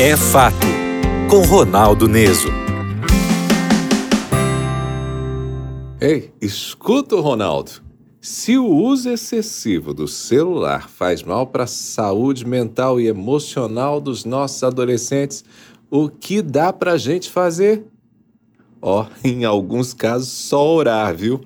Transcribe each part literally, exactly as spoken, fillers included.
É Fato, com Ronaldo Neso. Ei, escuta o Ronaldo. Se o uso excessivo do celular faz mal para a saúde mental e emocional dos nossos adolescentes, o que dá para a gente fazer? Ó, oh, em alguns casos, só orar, viu?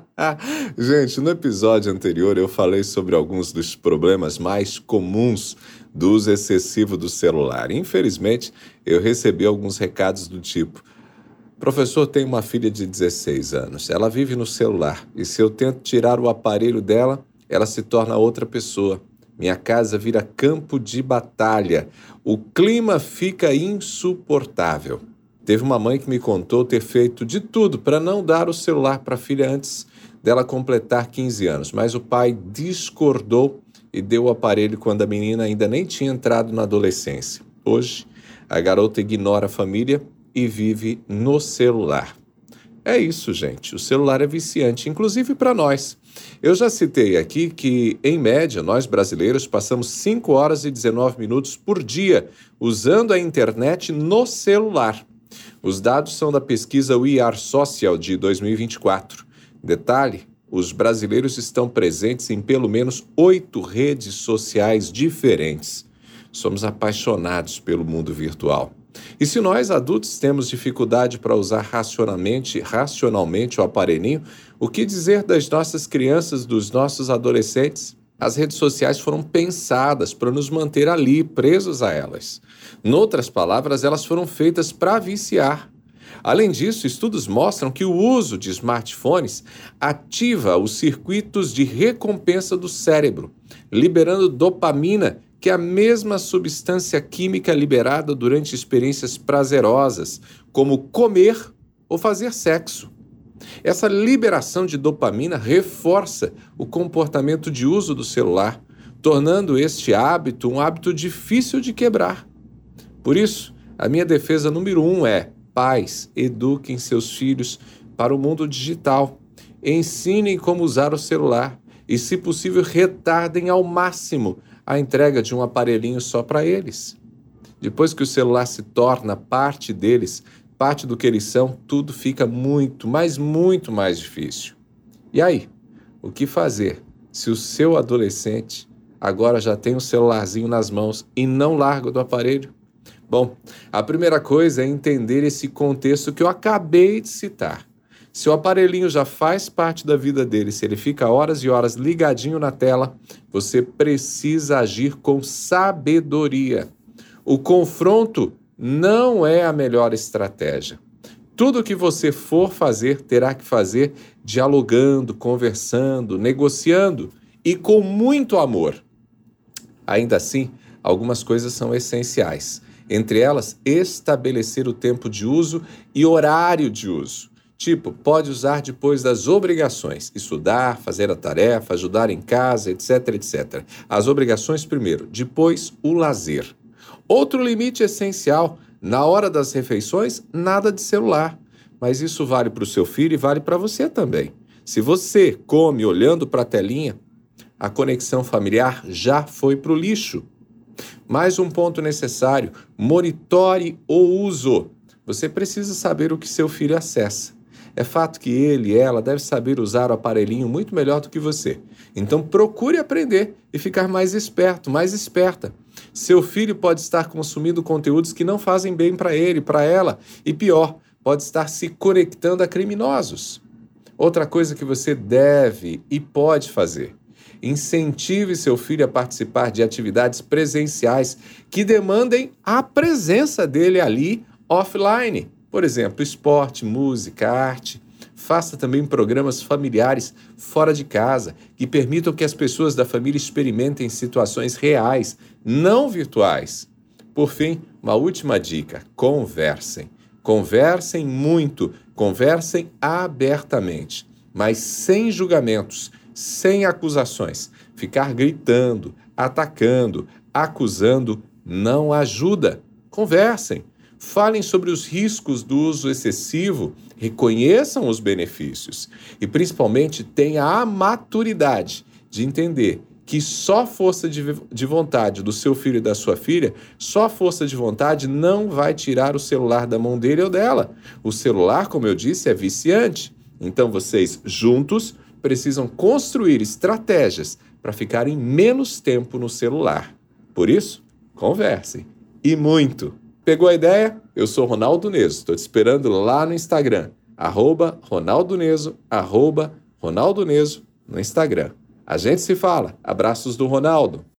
Gente, no episódio anterior eu falei sobre alguns dos problemas mais comuns do uso excessivo do celular. Infelizmente, eu recebi alguns recados do tipo: professor, tem uma filha de dezesseis anos, ela vive no celular e se eu tento tirar o aparelho dela, ela se torna outra pessoa. Minha casa vira campo de batalha, o clima fica insuportável. Teve uma mãe que me contou ter feito de tudo para não dar o celular para a filha antes dela completar quinze anos, mas o pai discordou e deu o aparelho quando a menina ainda nem tinha entrado na adolescência. Hoje, a garota ignora a família e vive no celular. É isso, gente. O celular é viciante, inclusive para nós. Eu já citei aqui que, em média, nós brasileiros passamos cinco horas e dezenove minutos por dia usando a internet no celular. Os dados são da pesquisa We Are Social de dois mil e vinte e quatro. Detalhe, os brasileiros estão presentes em pelo menos oito redes sociais diferentes. Somos apaixonados pelo mundo virtual. E se nós, adultos, temos dificuldade para usar racionalmente, racionalmente o aparelhinho, o que dizer das nossas crianças, dos nossos adolescentes? As redes sociais foram pensadas para nos manter ali, presos a elas. Noutras palavras, elas foram feitas para viciar. Além disso, estudos mostram que o uso de smartphones ativa os circuitos de recompensa do cérebro, liberando dopamina, que é a mesma substância química liberada durante experiências prazerosas, como comer ou fazer sexo. Essa liberação de dopamina reforça o comportamento de uso do celular, tornando este hábito um hábito difícil de quebrar. Por isso, a minha defesa número um é: pais, eduquem seus filhos para o mundo digital. Ensinem como usar o celular e, se possível, retardem ao máximo a entrega de um aparelhinho só para eles. Depois que o celular se torna parte deles, parte do que eles são, tudo fica muito, mas muito mais difícil. E aí, o que fazer se o seu adolescente agora já tem um celularzinho nas mãos e não larga do aparelho? Bom, a primeira coisa é entender esse contexto que eu acabei de citar. Se o aparelhinho já faz parte da vida dele, se ele fica horas e horas ligadinho na tela, você precisa agir com sabedoria. O confronto não é a melhor estratégia. Tudo que você for fazer, terá que fazer dialogando, conversando, negociando e com muito amor. Ainda assim, algumas coisas são essenciais. Entre elas, estabelecer o tempo de uso e horário de uso. Tipo, pode usar depois das obrigações, estudar, fazer a tarefa, ajudar em casa, etc, etcétera. As obrigações primeiro, depois o lazer. Outro limite essencial, na hora das refeições, nada de celular. Mas isso vale para o seu filho e vale para você também. Se você come olhando para a telinha, a conexão familiar já foi para o lixo. Mais um ponto necessário, monitore o uso. Você precisa saber o que seu filho acessa. É fato que ele e ela devem saber usar o aparelhinho muito melhor do que você. Então procure aprender e ficar mais esperto, mais esperta. Seu filho pode estar consumindo conteúdos que não fazem bem para ele, para ela. E pior, pode estar se conectando a criminosos. Outra coisa que você deve e pode fazer: incentive seu filho a participar de atividades presenciais que demandem a presença dele ali offline. Por exemplo, esporte, música, arte. Faça também programas familiares fora de casa que permitam que as pessoas da família experimentem situações reais, não virtuais. Por fim, uma última dica: conversem. Conversem muito, conversem abertamente, mas sem julgamentos, sem acusações. Ficar gritando, atacando, acusando não ajuda. Conversem. Falem sobre os riscos do uso excessivo, reconheçam os benefícios e, principalmente, tenha a maturidade de entender que só força de, de vontade do seu filho e da sua filha, só força de vontade não vai tirar o celular da mão dele ou dela. O celular, como eu disse, é viciante. Então vocês, juntos, precisam construir estratégias para ficarem menos tempo no celular. Por isso, conversem. E muito. Pegou a ideia? Eu sou Ronaldo Neso. Estou te esperando lá no Instagram. Arroba Ronaldo Neso, arroba Ronaldo Neso no Instagram. A gente se fala. Abraços do Ronaldo.